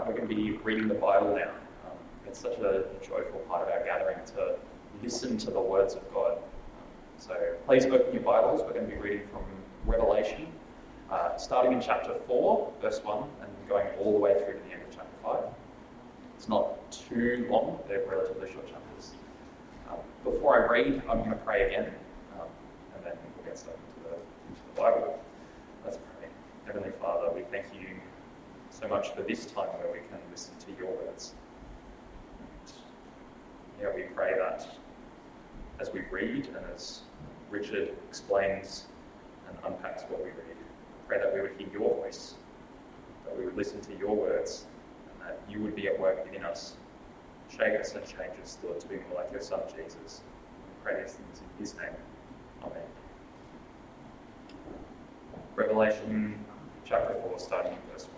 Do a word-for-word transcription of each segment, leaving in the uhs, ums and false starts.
uh, we're going to be reading the Bible now. Um, it's such a joyful part of our gathering to listen to the words of God. Um, so please open your Bibles. We're going to be reading from Revelation, uh, starting in chapter four, verse one, and going all the way through to the end of chapter five. It's not too long, they're relatively short chapters. Um, before I read, I'm going to pray again, um, and then we'll get stuck into the, into the Bible. Let's pray. Heavenly Father, we thank you so much for this time where we can listen to your words. And yeah, we pray that as we read and as Richard explains and unpacks what we read, pray that we would hear your voice, that we would listen to your words, and that you would be at work within us. Shape us and change us, Lord, to be more like your Son, Jesus. We pray these things in his name. Amen. Revelation chapter four, starting in verse one.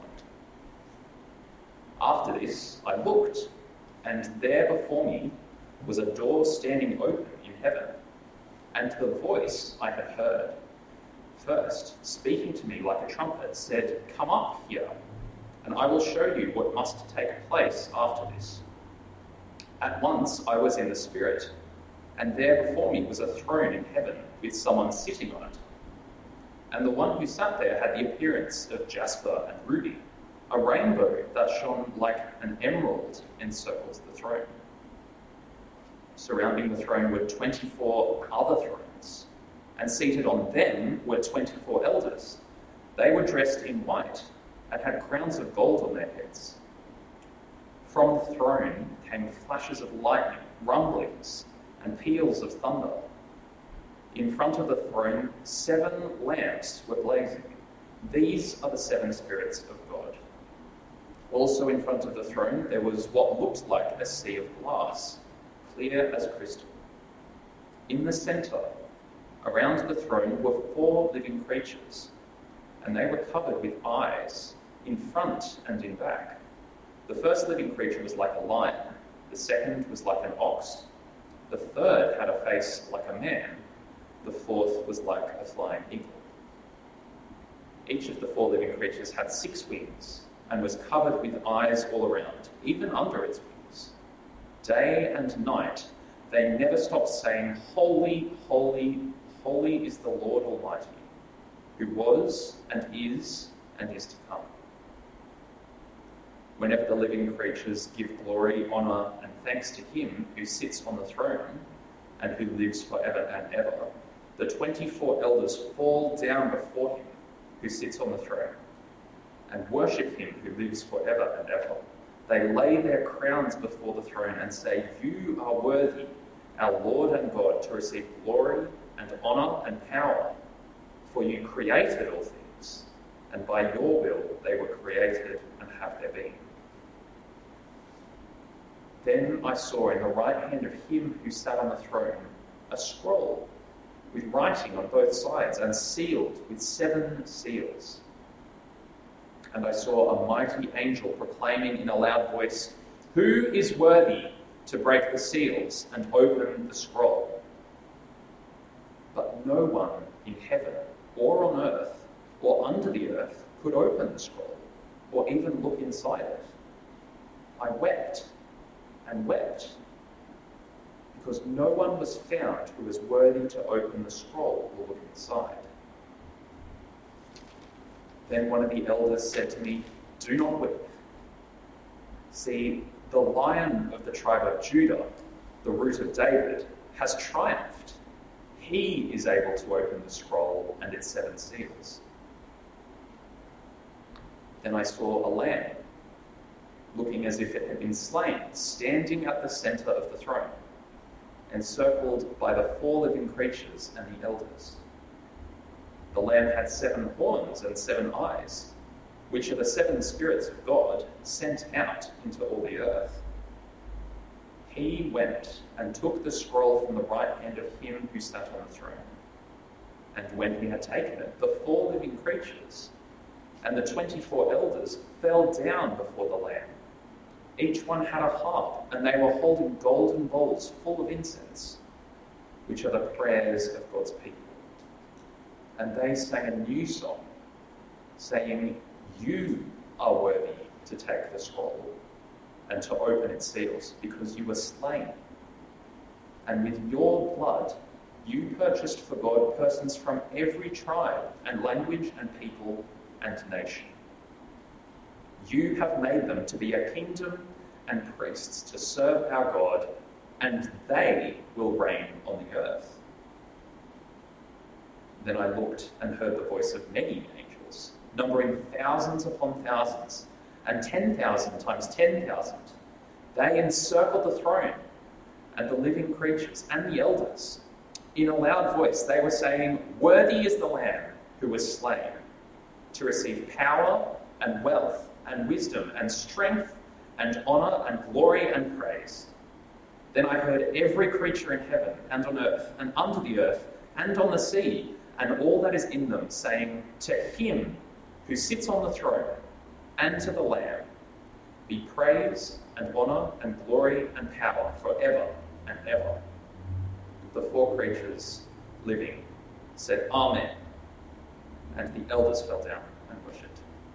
After this, I looked, and there before me was a door standing open in heaven, and the voice I had heard, first speaking to me like a trumpet, said, "Come up here, and I will show you what must take place after this." At once I was in the Spirit, and there before me was a throne in heaven with someone sitting on it. And the one who sat there had the appearance of jasper and ruby. A rainbow that shone like an emerald encircles the throne. Surrounding the throne were twenty-four other thrones, and seated on them were twenty-four elders. They were dressed in white and had crowns of gold on their heads. From the throne came flashes of lightning, rumblings, and peals of thunder. In front of the throne, seven lamps were blazing. These are the seven spirits of God. Also in front of the throne, there was what looked like a sea of glass, clear as crystal. In the centre, around the throne, were four living creatures, and they were covered with eyes, in front and in back. The first living creature was like a lion, the second was like an ox, the third had a face like a man, the fourth was like a flying eagle. Each of the four living creatures had six wings and was covered with eyes all around, even under its wings. Day and night they never stopped saying, "Holy, holy, holy is the Lord Almighty, who was and is and is to come." Whenever the living creatures give glory, honour and thanks to him who sits on the throne and who lives forever and ever, the twenty-four elders fall down before him who sits on the throne and worship him who lives forever and ever. They lay their crowns before the throne and say, "You are worthy, our Lord and God, to receive glory and honour and power, for you created all things, and by your will they were created and have their being." Then I saw in the right hand of him who sat on the throne a scroll with writing on both sides and sealed with seven seals. And I saw a mighty angel proclaiming in a loud voice, "Who is worthy to break the seals and open the scroll?" But no one in heaven or on earth or under the earth could open the scroll or even look inside it. I wept and wept because no one was found who was worthy to open the scroll or look inside. Then one of the elders said to me, "Do not weep. See, the Lion of the tribe of Judah, the Root of David, has triumphed. He is able to open the scroll and its seven seals." Then I saw a lamb, looking as if it had been slain, standing at the centre of the throne, encircled by the four living creatures and the elders. The lamb had seven horns and seven eyes, which are the seven spirits of God sent out into all the earth. He went and took the scroll from the right hand of him who sat on the throne. And when he had taken it, the four living creatures and the twenty-four elders fell down before the Lamb. Each one had a harp, and they were holding golden bowls full of incense, which are the prayers of God's people. And they sang a new song, saying, "You are worthy, to take the scroll and to open its seals, because you were slain. And with your blood, you purchased for God persons from every tribe and language and people and nation. You have made them to be a kingdom and priests to serve our God, and they will reign on the earth. Then I looked and heard the voice of many angels, numbering thousands upon thousands, and ten thousand times ten thousand. They encircled the throne and the living creatures and the elders. In a loud voice they were saying, "Worthy is the Lamb who was slain to receive power and wealth and wisdom and strength and honour and glory and praise." Then I heard every creature in heaven and on earth and under the earth and on the sea and all that is in them, saying, "To him who sits on the throne and to the Lamb be praise and honour and glory and power forever and ever." The four creatures living said, "Amen." And the elders fell down and worshipped.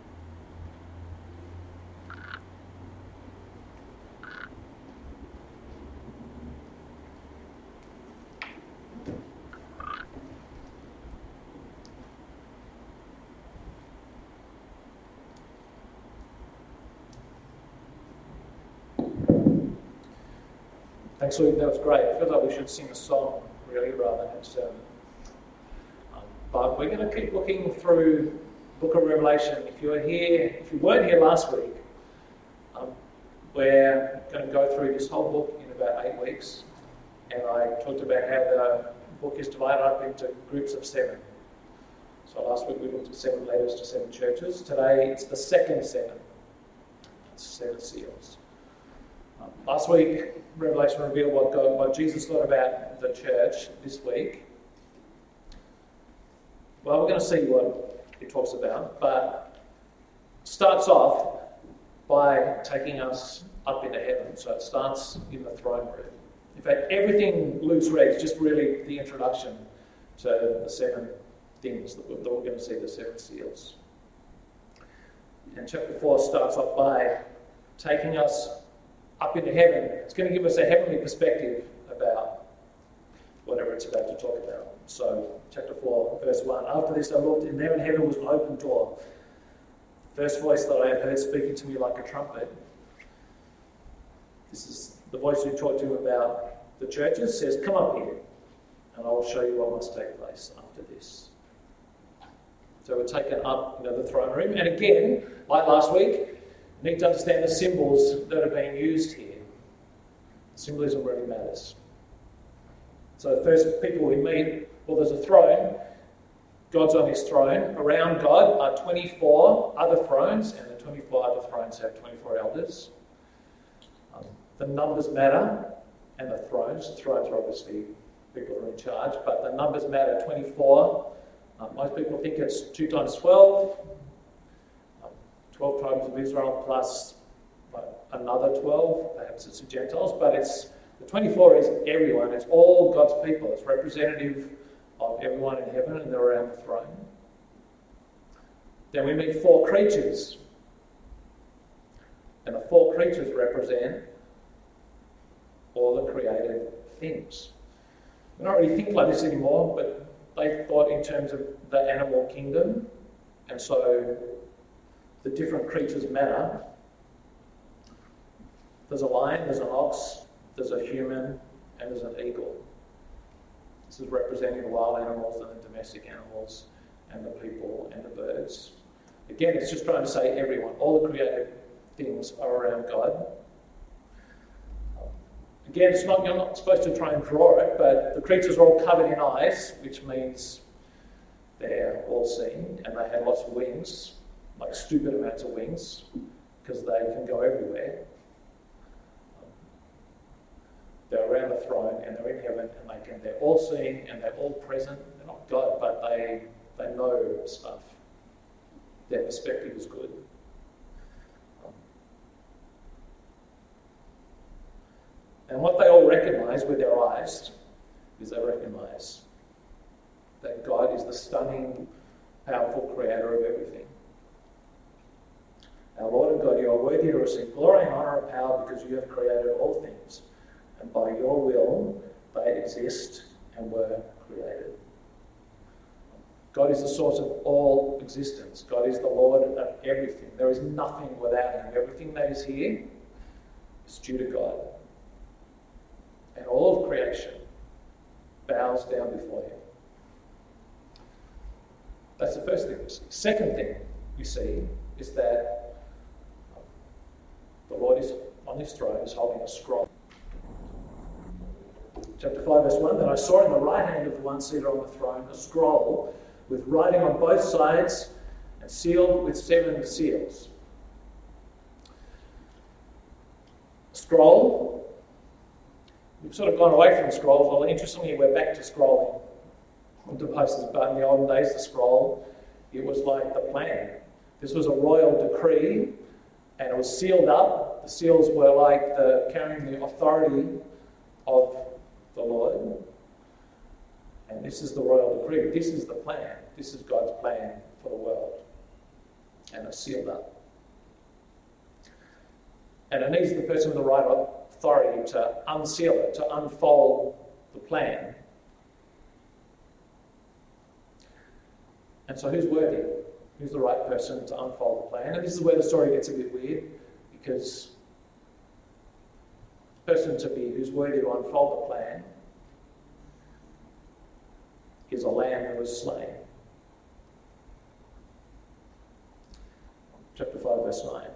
Thanks, Luke. That was great. I feel like we should sing a song, really, rather than a sermon. Um, but we're going to keep looking through the book of Revelation. If you were here, if you weren't here last week, um, we're going to go through this whole book in about eight weeks. And I talked about how the book is divided up into groups of seven. So last week we looked at seven letters to seven churches. Today it's the second seven. It's seven seals. Um, last week, Revelation revealed what God, what Jesus thought about the church. This week, well, we're going to see what he talks about, but it starts off by taking us up into heaven. So it starts in the throne room. In fact, everything Luke's read is just really the introduction to the seven things that we're, that we're going to see, the seven seals. And chapter four starts off by taking us up into heaven. It's going to give us a heavenly perspective about whatever it's about to talk about. So, chapter four, verse one. After this I looked, and there in heaven was an open door. The first voice that I had heard speaking to me like a trumpet. This is the voice who talked to him about the churches, says, "Come up here, and I will show you what must take place after this." So we're taken up into the throne room. And again, like last week, you need to understand the symbols that are being used here. Symbolism really matters. So the first people we meet, well, there's a throne. God's on his throne. Around God are twenty-four other thrones, and the twenty-four other thrones have twenty-four elders. Um, the numbers matter, and the thrones. The thrones are obviously people who are in charge, but the numbers matter. twenty-four. Um, most people think it's two times twelve. twelve tribes of Israel plus like, another twelve, perhaps it's the Gentiles, but it's the twenty-four is everyone, it's all God's people, it's representative of everyone in heaven and they're around the throne. Then we meet four creatures, and the four creatures represent all the created things. We don't really think like this anymore, but they thought in terms of the animal kingdom, and so the different creatures matter. There's a lion, there's an ox, there's a human, and there's an eagle. This is representing the wild animals and the domestic animals and the people and the birds. Again, it's just trying to say everyone. All the created things are around God. Again, it's not, you're not supposed to try and draw it, but the creatures are all covered in eyes, which means they're all seeing, and they have lots of wings, like stupid amounts of wings, because they can go everywhere. They're around the throne, and they're in heaven, and they can, they're all seeing, and they're all present. They're not God, but they, they know stuff. Their perspective is good. And what they all recognise with their eyes is they recognise that God is the stunning, powerful creator of everything. Our Lord and God, you are worthy to receive glory and honour and power because you have created all things, and by your will they exist and were created. God is the source of all existence. God is the Lord of everything. There is nothing without him. Everything that is here is due to God. And all of creation bows down before him. That's the first thing you see. Second thing you see is that the Lord is on his throne, is holding a scroll. Chapter five, verse one, then I saw in the right hand of the one seated on the throne a scroll with writing on both sides and sealed with seven seals. Scroll. We've sort of gone away from scrolls. Well, interestingly, we're back to scrolling on devices, but in the olden days, the scroll, it was like the plan. This was a royal decree, and it was sealed up. The seals were like the carrying the authority of the Lord. And this is the royal decree. This is the plan. This is God's plan for the world. And it's sealed up. And it needs the person with the right authority to unseal it, to unfold the plan. And so who's worthy? Who's the right person to unfold the plan? And this is where the story gets a bit weird, because the person to be who's worthy to unfold the plan is a lamb who was slain. Chapter five, verse nine.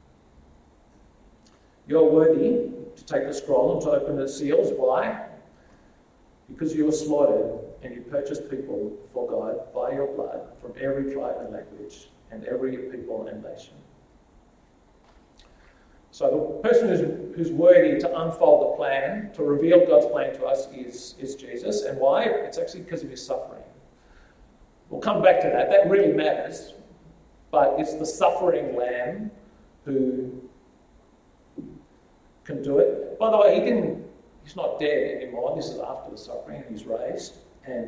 You're worthy to take the scroll and to open the seals. Why? Because you were slaughtered and you purchased people for God by your blood from every tribe and language and every people and nation. So the person who's, who's worthy to unfold the plan, to reveal God's plan to us is, is Jesus. And why? It's actually because of his suffering. We'll come back to that. That really matters. But it's the suffering lamb who can do it. By the way, he didn't, he's not dead anymore. This is after the suffering, and he's raised. And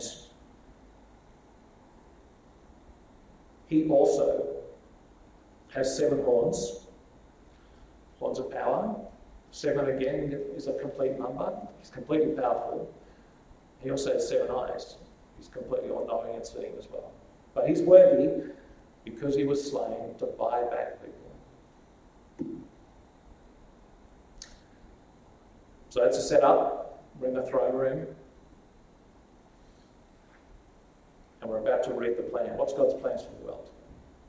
he also has seven horns. Horns of power. Seven, again, is a complete number. He's completely powerful. He also has seven eyes. He's completely all-knowing and seeing as well. But he's worthy because he was slain to buy back people. So that's a setup. We're in the throne room. And we're about to read the plan. What's God's plans for the world?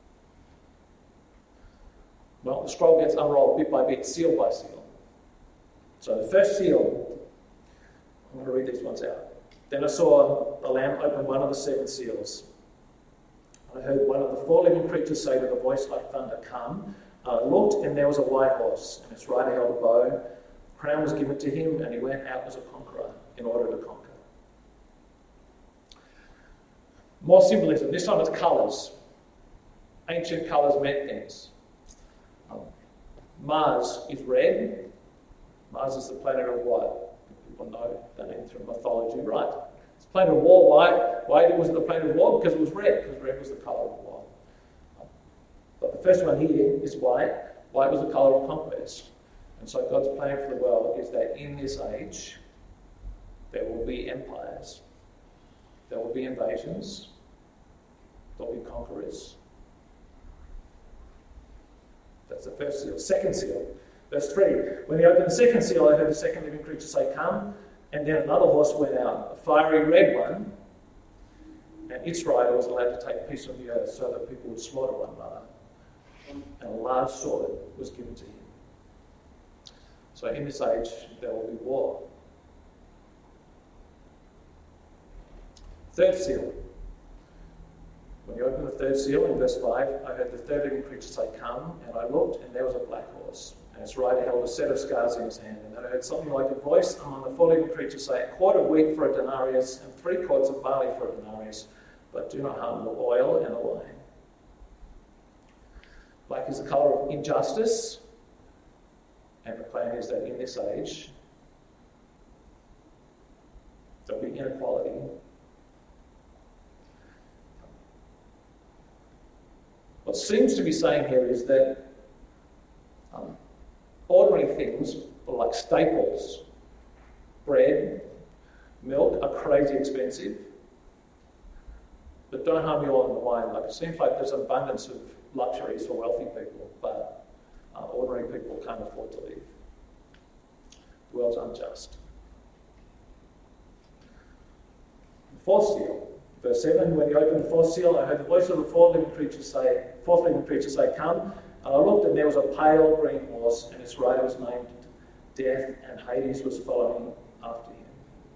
Well, the scroll gets unrolled bit by bit, seal by seal. So the first seal, I'm going to read these ones out. Then I saw the Lamb open one of the seven seals. I heard one of the four living creatures say with a voice like thunder, "Come." I looked, and there was a white horse, and its rider held a bow. A crown was given to him, and he went out as a conqueror in order to conquer. More symbolism. This time it's colours. Ancient colours meant things. Um, Mars is red. Mars is the planet of what? People know that name through mythology, right? It's the planet of war. Why? Why was it the planet of war? Because it was red. Because red was the colour of war. Um, but the first one here is white. White was the colour of conquest. And so God's plan for the world is that in this age, there will be empires. There will be invasions. There will be conquerors. That's the first seal. Second seal, verse three. When he opened the second seal, I heard the second living creature say, "Come." And then another horse went out, a fiery red one, and its rider was allowed to take a piece of the earth so that people would slaughter one another. And a large sword was given to him. So in this age, there will be war. Third seal. When you open the third seal, in verse five, I heard the third living creature say, "Come," and I looked, and there was a black horse, and its rider held a set of scales in his hand. And then I heard something like a voice among the four living creatures say, "A quart of wheat for a denarius, and three quarts of barley for a denarius, but do not harm the oil and the wine." Black is the colour of injustice, and the plan is that in this age, there'll be inequality. What seems to be saying here is that Um, ordinary things like staples, bread, milk are crazy expensive, but don't harm you all in the way. Like, it seems like there's an abundance of luxuries for wealthy people, but uh, ordinary people can't afford to live. The world's unjust. The fourth seal, verse seven, when he opened the fourth seal, I heard the voice of the fourth living creature say, fourth living creature say, come. And I looked, and there was a pale green horse, and its rider was named Death, and Hades was following after him.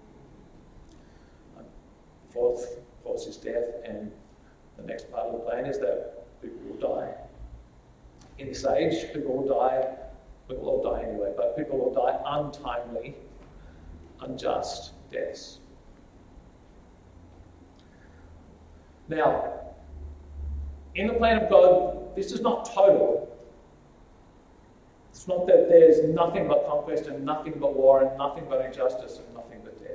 Um, fourth horse is death, and the next part of the plan is that people will die. In this age, people will die, we will all die anyway, but people will die untimely, unjust deaths. Now, in the plan of God, this is not total. It's not that there's nothing but conquest and nothing but war and nothing but injustice and nothing but death.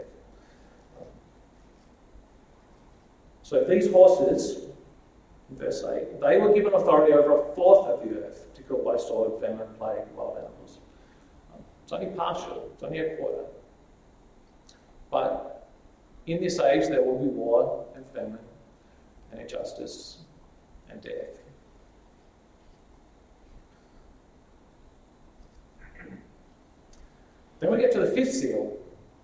So these horses, in verse eight, they were given authority over a fourth of the earth to kill by sword, famine, plague, wild animals. It's only partial, it's only a quarter. But in this age there will be war and famine and injustice and death. Then we get to the fifth seal.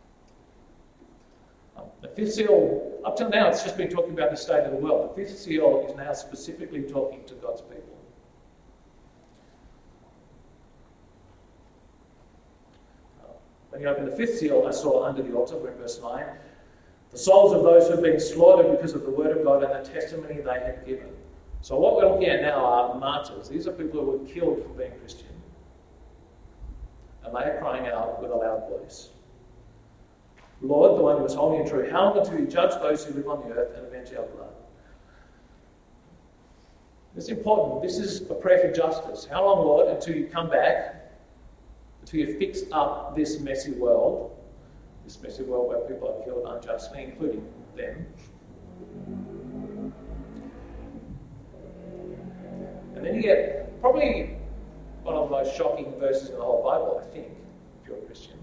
Um, the fifth seal, up till now, it's just been talking about the state of the world. The fifth seal is now specifically talking to God's people. Uh, when you open the fifth seal, I saw under the altar, we're in verse nine, the souls of those who have been slaughtered because of the word of God and the testimony they have given. So what we're looking at now are martyrs. These are people who were killed for being Christian. And they are crying out with a loud voice, Lord, the one who is holy and true, how long until you judge those who live on the earth and avenge our blood? This is important. This is a prayer for justice. How long, Lord, until you come back, until you fix up this messy world, this messy world where people are killed unjustly, including them. And then you get probably one of the most shocking verses in the whole Bible, I think, if you're a Christian.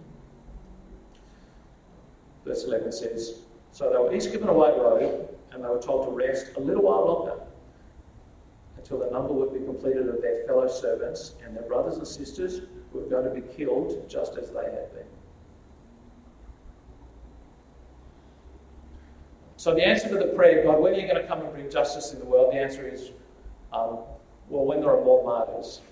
Verse eleven says, so they were each given a white robe, and they were told to rest a little while longer, until the number would be completed of their fellow servants and their brothers and sisters who were going to be killed just as they had been. So the answer to the prayer, God, when are you going to come and bring justice in the world? The answer is, um, well, when there are more martyrs.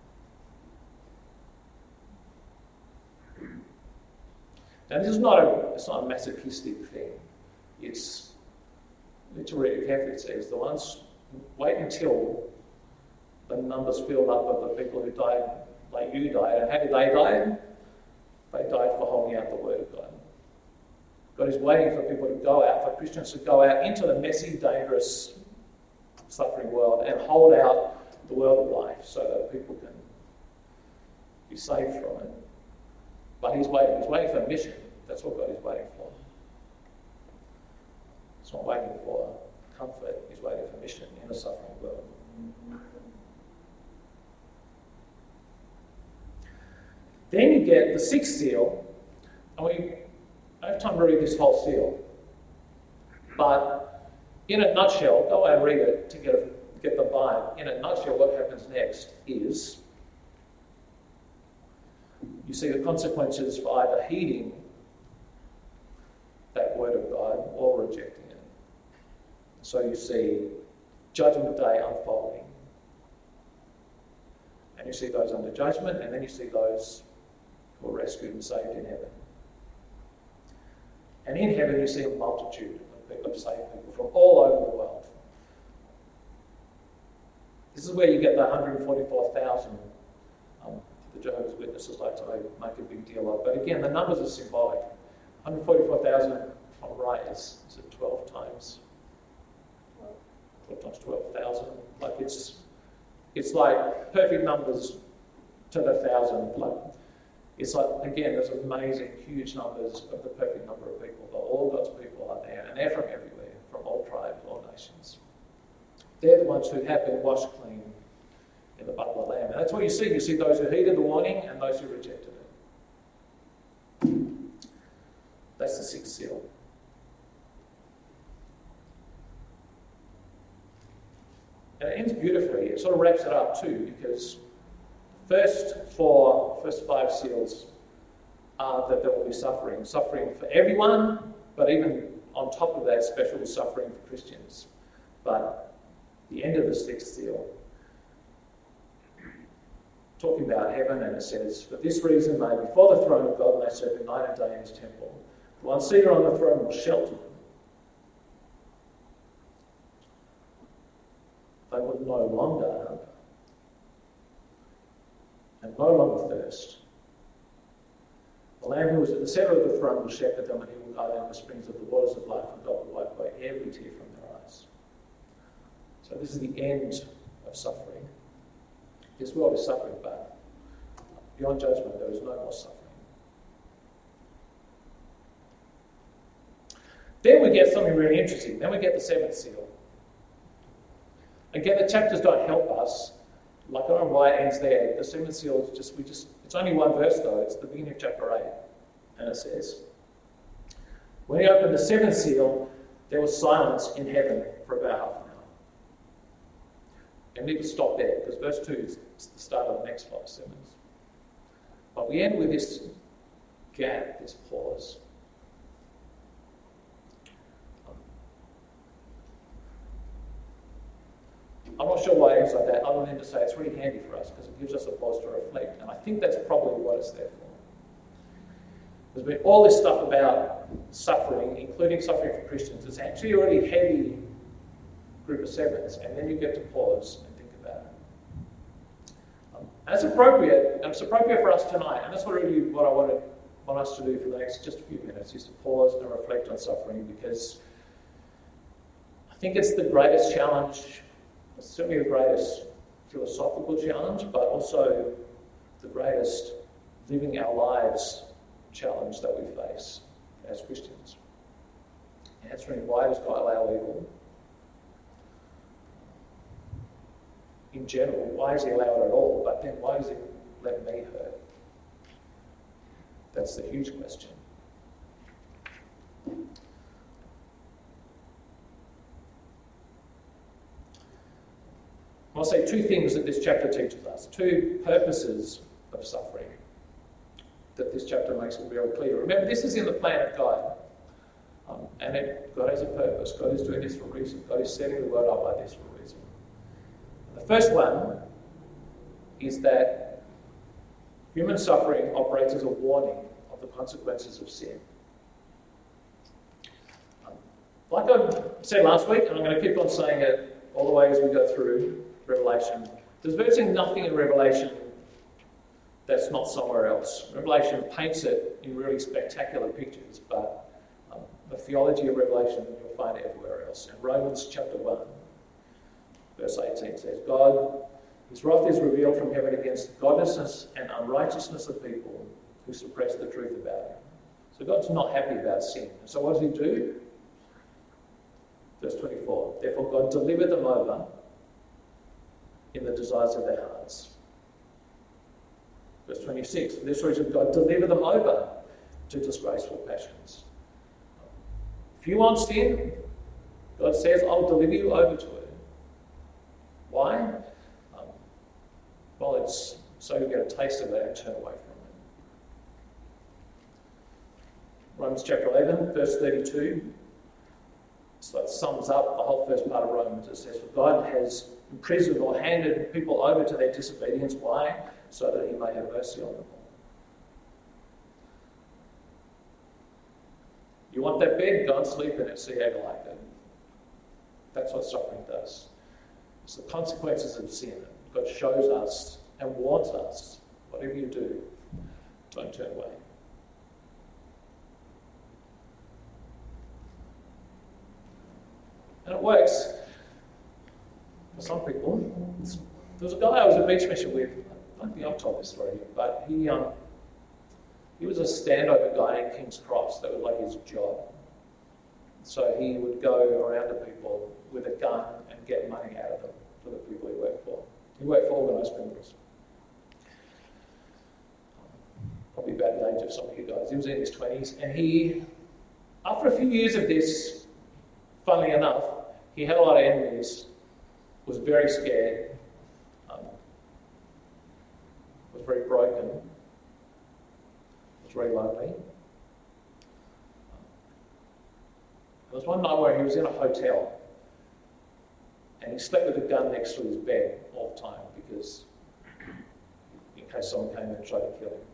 Now, this is not a, it's not a masochistic thing. It's, you need to read it carefully. It says, the ones, wait until the numbers filled up of the people who died like you died. And how did they die? They died for holding out the word of God. God is waiting for people to go out, for Christians to go out into the messy, dangerous, suffering world and hold out the world of life so that people can be saved from it. But he's waiting. He's waiting for a mission. That's what God is waiting for. He's not waiting for comfort. He's waiting for mission in a suffering world. Then you get the sixth seal, and we don't have time to read this whole seal. But in a nutshell, go away and read it to get, a, get the vibe. In a nutshell, what happens next is you see the consequences for either heeding that word of God or rejecting it. So you see Judgment Day unfolding. And you see those under judgment, and then you see those who are rescued and saved in heaven. And in heaven you see a multitude of people, of saved people from all over the world. This is where you get the one hundred forty-four thousand um, the Jehovah's Witnesses like to make a big deal of. But again, the numbers are symbolic. one hundred forty-four thousand, if I'm right, is, is it twelve times? twelve times twelve thousand. Like it's, it's like perfect numbers to the thousand. Like, it's like, again, there's amazing, huge numbers of the perfect number of people. But all God's people are there, and they're from everywhere, from all tribes, all nations. They're the ones who have been washed clean in the blood of the Lamb. And that's what you see. You see those who heeded the warning and those who rejected it. That's the sixth seal. And it ends beautifully. It sort of wraps it up too, because the first four, first five seals are that there will be suffering. Suffering for everyone, but even on top of that, special suffering for Christians. But the end of the sixth seal, talking about heaven, and it says, "For this reason may before the throne of God may serve night and day in his temple. The one seated on the throne will shelter them. They would no longer hunger and no longer thirst. The Lamb who is at the centre of the throne will shepherd them, and he will guide them to the springs of the waters of life, and God will wipe away every tear from their eyes." So this is the end of suffering. This world is suffering, but beyond judgment there is no more suffering. Then we get something really interesting. Then we get the seventh seal. Again, the chapters don't help us. Like, I don't know why it ends there. The seventh seal is just, we just, it's only one verse though. It's the beginning of chapter eight. And it says, "When he opened the seventh seal, there was silence in heaven for about half an hour." And we need to stop there, because verse two is the start of the next five sermons. But we end with this gap, this pause. I'm not sure why it ends like that, other than to say it's really handy for us, because it gives us a pause to reflect. And I think that's probably what it's there for. There's been all this stuff about suffering, including suffering for Christians. It's actually a really heavy group of sevens, and then you get to pause and think about it. Um, and it's appropriate, and it's appropriate for us tonight, and that's what really what I want, to, want us to do for the next just a few minutes, is to pause and reflect on suffering, because I think it's the greatest challenge. It's certainly the greatest philosophical challenge, but also the greatest living our lives challenge that we face as Christians. Answering, why does God allow evil? In general, why does he allow it at all? But then why does he let me hurt? That's the huge question. I'll say two things that this chapter teaches us, two purposes of suffering that this chapter makes it very clear. Remember, this is in the plan of God, um, and it, God has a purpose. God is doing this for a reason. God is setting the world up like this for a reason. The first one is that human suffering operates as a warning of the consequences of sin. Um, like I said last week, and I'm going to keep on saying it all the way as we go through Revelation, there's virtually nothing in Revelation that's not somewhere else. Revelation paints it in really spectacular pictures, but um, the theology of Revelation you'll find everywhere else. In Romans chapter one, verse eighteen says, "God, his wrath is revealed from heaven against the godlessness and unrighteousness of people who suppress the truth about him." So God's not happy about sin. So what does he do? Verse twenty-four, "Therefore God delivered them over in the desires of their hearts." Verse twenty-six, "For this reason God delivered them over to disgraceful passions." If you want sin, God says, I'll deliver you over to it. Why? Um, well, it's so you get a taste of it and turn away from it. Romans chapter eleven, verse thirty-two. So it sums up the whole first part of Romans. It says, "For God has imprisoned or handed people over to their disobedience." Why? So that he may have mercy on them all. You want that bed? Go and sleep in it. See how you like it. That's what suffering does. It's the consequences of sin. God shows us and warns us, whatever you do, don't turn away. And it works for some people. There was a guy I was at beach mission with. I don't think I've told this story, but he um, he was a standover guy in King's Cross. That was like his job. So he would go around to people with a gun and get money out of them for the people he worked for. He worked for organised criminals. Probably about the age of some of you guys. He was in his twenties, and he, after a few years of this, funnily enough, he had a lot of enemies, was very scared, um, was very broken, was very lonely. There was one night where he was in a hotel, and he slept with a gun next to his bed all the time because in case someone came in and tried to kill him.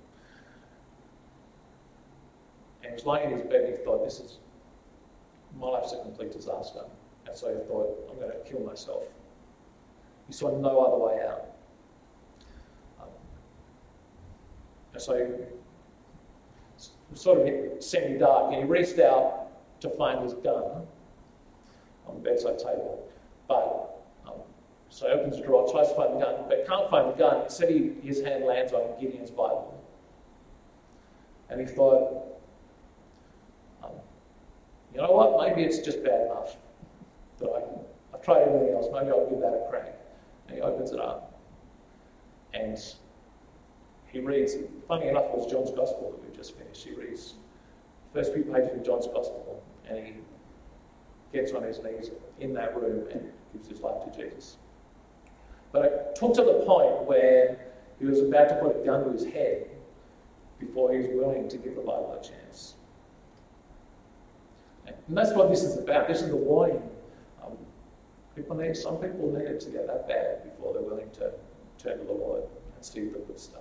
And he was lying in his bed and he thought, this is, my life's a complete disaster. And so he thought, I'm going to kill myself. He saw no other way out. Um, and so it was sort of semi-dark, and he reached out to find his gun on the bedside table. But, um, so he opens the drawer, tries to find the gun, but can't find the gun. Instead, he, his hand lands on Gideon's Bible. And he thought, um, you know what, maybe it's just bad enough that I, I've tried everything else, maybe I'll give that a crack. And he opens it up. And he reads, funny enough, it was John's Gospel that we just finished. He reads the first few pages of John's Gospel, and he gets on his knees in that room and gives his life to Jesus. But it took to the point where he was about to put a gun to his head before he was willing to give the Bible a chance. And that's what this is about. This is the warning. Um, people need, some people need it to get that bad before they're willing to turn to the Lord and see the good stuff.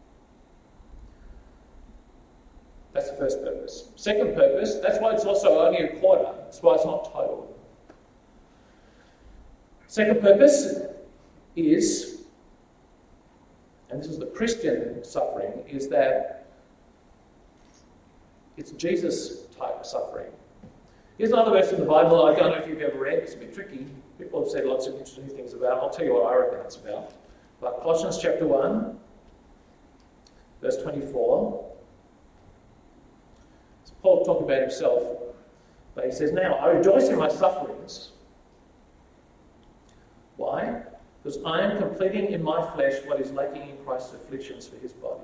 That's the first purpose. Second purpose, that's why it's also only a quarter. That's why it's not total. Second purpose is, and this is the Christian suffering, is that it's Jesus-type suffering. Here's another verse in the Bible. I don't know if you've ever read. It's a bit tricky. People have said lots of interesting things about it. I'll tell you what I reckon it's about. But Colossians chapter one, verse twenty-four. It's Paul talking about himself. But he says, now, I rejoice in my sufferings. Why? Because I am completing in my flesh what is lacking in Christ's afflictions for his body.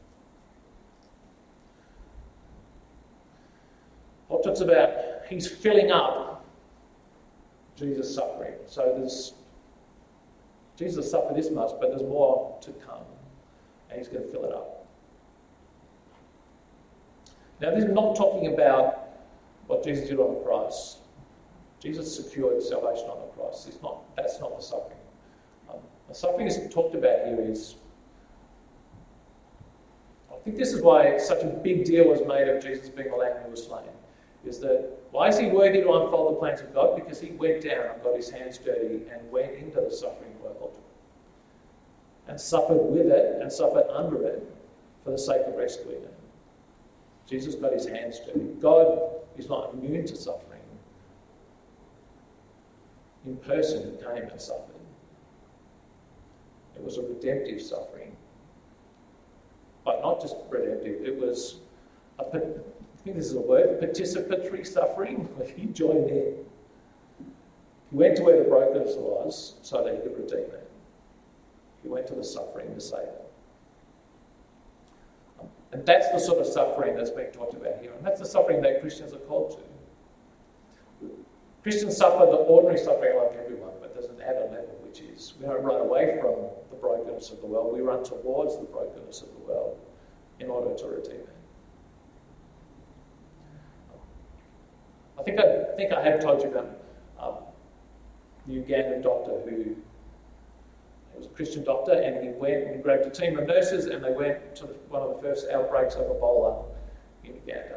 Paul talks about he's filling up Jesus' suffering. So there's Jesus suffered this much, but there's more to come. And he's going to fill it up. Now, this is not talking about what Jesus did on the cross. Jesus secured salvation on the cross. It's not, that's not the suffering. Um, the suffering is talked about here is, I think this is why such a big deal was made of Jesus being the Lamb who was slain, is that why is he worthy to unfold the plans of God? Because he went down and got his hands dirty and went into the suffering world and suffered with it and suffered under it for the sake of rescuing it. Jesus got his hands dirty. God is not immune to suffering. In person, he came and suffered. It was a redemptive suffering. But not just redemptive, it was, a, I think this is a word, participatory suffering. He joined in. He went to where the brokenness was so that he could redeem it. He went to the suffering to save it. And that's the sort of suffering that's being talked about here. And that's the suffering that Christians are called to. Christians suffer the ordinary suffering like everyone, but there's an added level, which is we don't run away from the brokenness of the world, we run towards the brokenness of the world in order to redeem it. I think I, I think I have told you about um, the Ugandan doctor who he was a Christian doctor, and he went and he grabbed a team of nurses and they went to the, one of the first outbreaks of Ebola in Uganda.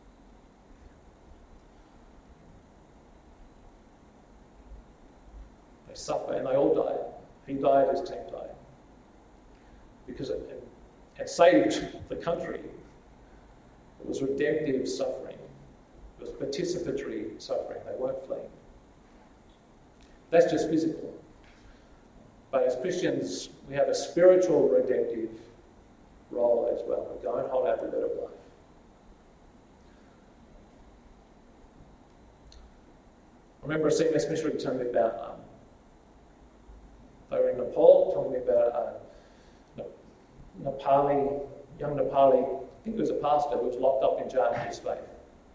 They suffered and they all died. He died, his team died. Because it, it, it saved the country. It was redemptive suffering. It was participatory suffering. They weren't fleeing. That's just physical. But as Christians, we have a spiritual redemptive role as well. We go and hold out the word of life. I remember a C M S missionary telling me about um, They were in Nepal, telling me about a Nepali, young Nepali, I think he was a pastor, who was locked up in jail for his faith.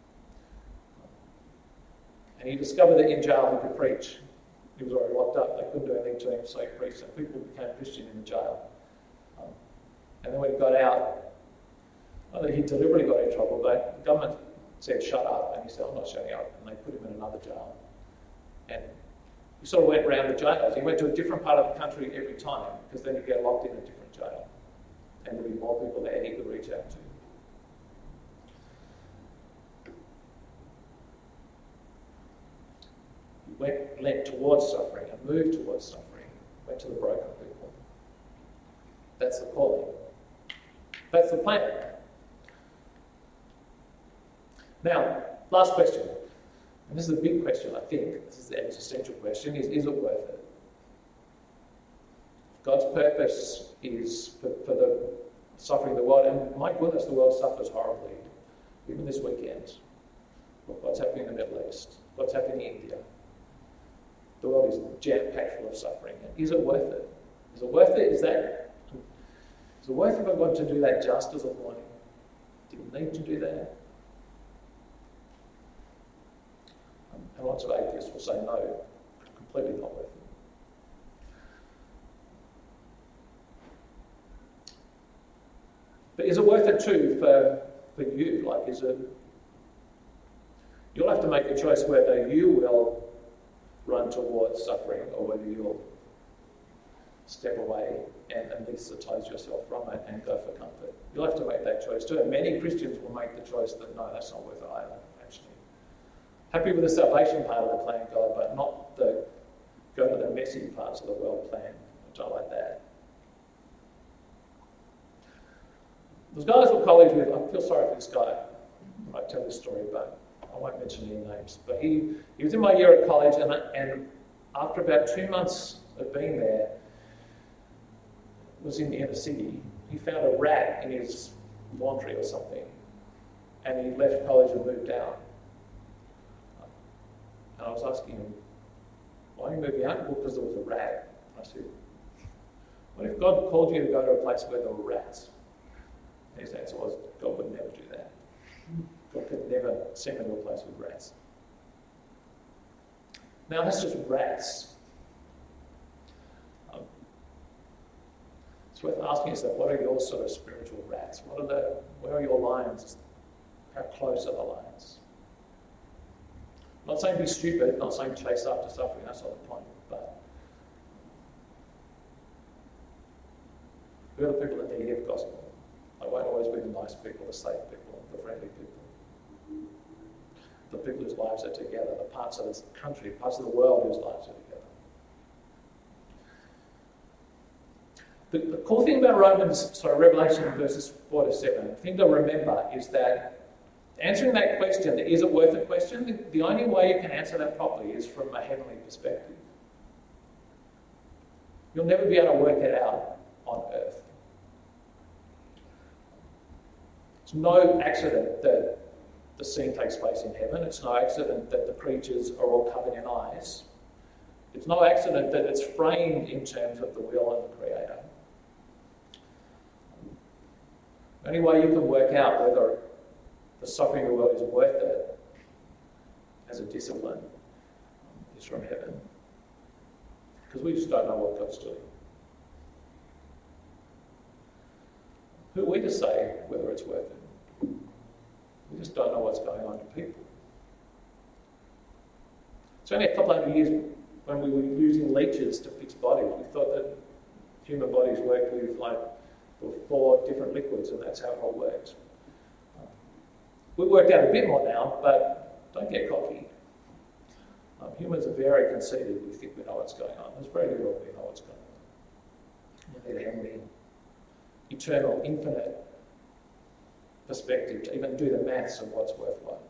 And he discovered that in jail he could preach. He was already locked up. They couldn't do anything to him, so he preached. And people became Christian in the jail. Um, and then when he got out, I think he deliberately got in trouble, but the government said, shut up. And he said, I'm not shutting up. And they put him in another jail. And he sort of went around the jails. He went to a different part of the country every time, because then he'd get locked in a different jail. And there'd be more people there he could reach out to. He went, lent towards suffering and moved towards suffering. Went to the broken people. That's the calling. That's the plan. Now, last question. And this is a big question, I think. This is the existential question, is, is it worth it? God's purpose is for, for the suffering of the world, and my goodness, the world suffers horribly. Even this weekend. Look what's happening in the Middle East, what's happening in India. The world is jam-packed full of suffering. And is it worth it? Is it worth it? Is that is it worth it for God to do that just as a warning? Didn't need to do that. Um, and lots of atheists will say no, completely not worth it. But is it worth it too for, for you? Like, is it... You'll have to make a choice whether you will run towards suffering or whether you'll step away and anaesthetize yourself from it and go for comfort. You'll have to make that choice too. And many Christians will make the choice that, no, that's not worth it either, actually. Happy with the salvation part of the plan, God, but not the go to the messy parts of the world plan, which I like that. Those guys were college with, I feel sorry for this guy when I tell this story, but I won't mention any names. But he, he was in my year at college, and, and after about two months of being there, was in the inner city, he found a rat in his laundry or something, and he left college and moved out. And I was asking him, why are you moving out? Well, because there was a rat. I said, what if God called you to go to a place where there were rats? And his answer was, God would never do that. God could never send me to a place with rats. Now, that's just rats. Um, it's worth asking yourself, what are your sort of spiritual rats? What are the, where are your lines? How close are the lines? I'm not saying be stupid, not saying chase after suffering, that's not the point. But who are the people that need to hear the gospel? They won't always be the nice people, the safe people, the friendly people. The people whose lives are together, the parts of this country, parts of the world whose lives are together. The, the cool thing about Romans, sorry, Revelation verses four to seven, the thing to remember is that answering that question, the is it worth it question, the, the only way you can answer that properly is from a heavenly perspective. You'll never be able to work it out on earth. It's no accident that the scene takes place in heaven. It's no accident that the creatures are all covered in eyes. It's no accident that it's framed in terms of the will and the Creator. The only way you can work out whether the suffering of the world is worth it as a discipline is from heaven. Because we just don't know what God's doing. Who are we to say whether it's worth it? We just don't know what's going on to people. It's only a couple hundred years when we were using leeches to fix bodies. We thought that human bodies worked with like four different liquids, and that's how it all worked. We worked out a bit more now, but don't get cocky. Um, humans are very conceited. We think we know what's going on. There's very little we know what's going on. We need a heavenly, eternal, infinite perspective to even do the maths of what's worthwhile.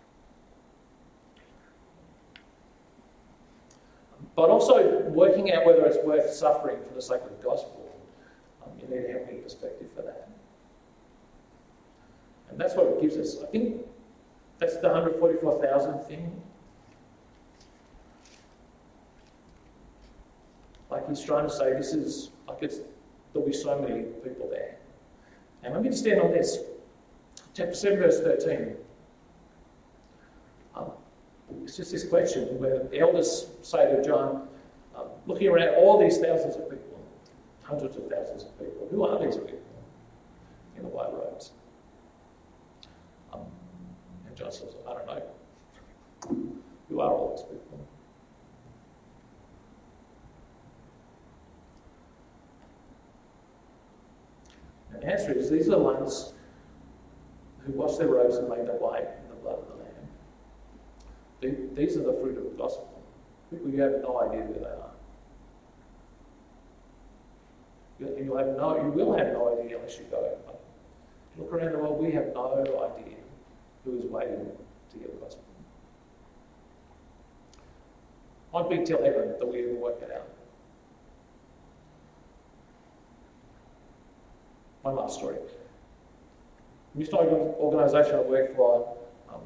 But also working out whether it's worth suffering for the sake of the gospel. Um, you need a heavenly perspective for that. And that's what it gives us. I think that's the one hundred forty-four thousand thing. Like, Like he's trying to say, this is, like it's, there'll be so many people there. And let me just stand on this. Chapter seven, verse thirteen. Um, it's just this question where the elders say to John, um, looking around all these thousands of people, hundreds of thousands of people, who are these people in the white robes? Um, and John says, I don't know. Who are all these people? And the answer is, these are the ones who washed their robes and made them white in the blood of the Lamb. The- These are the fruit of the gospel. People you have no idea who they are. You, you'll have no, you will have no idea unless you go. But look around the world, we have no idea who is waiting to hear the gospel. Might be till heaven that we even work it out. One last story. This organisation I work for, um,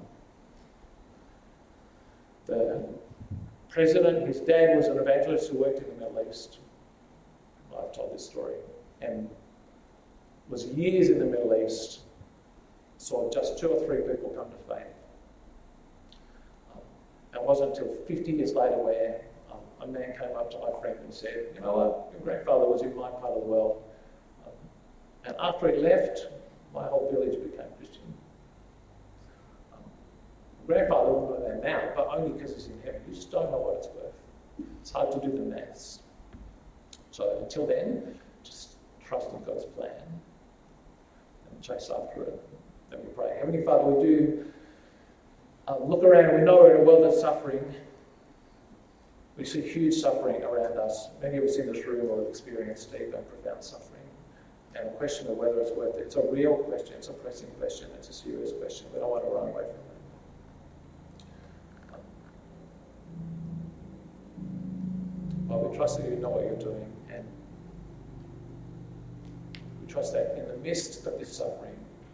the president, his dad was an evangelist who worked in the Middle East. I've told this story. And was years in the Middle East, saw just two or three people come to faith. Um, and it wasn't until fifty years later where um, a man came up to my friend and said, you know what, your grandfather was in my part of the world. Um, and after he left, my whole village became Christian. Um, grandfather will know that now, but only because he's in heaven. You just don't know what it's worth. It's hard to do the maths. So until then, just trust in God's plan and chase after it. Then we pray. Heavenly Father, we do um, look around and we know we're in a world that's suffering. We see huge suffering around us. Many of us in this room will have experienced deep and profound suffering. And the question of whether it's worth it, it's a real question, it's a pressing question, it's a serious question. We don't want to run away from it. But we trust that you know what you're doing, and we trust that in the midst of this suffering,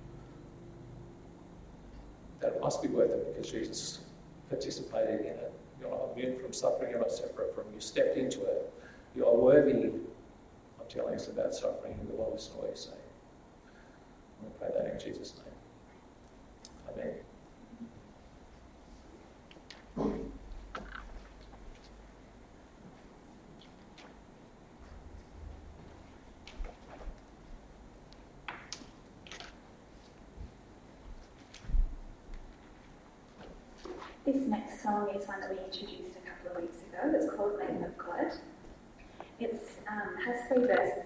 that it must be worth it because Jesus participated in it. You're not immune from suffering, you're not separate from it. You stepped into it. You are worthy of telling us about suffering, and we will listen to what you say. We pray that in Jesus' name. Amen. This next song is one that we introduced a couple of weeks ago. It's called Lamb of God. It um, has three verses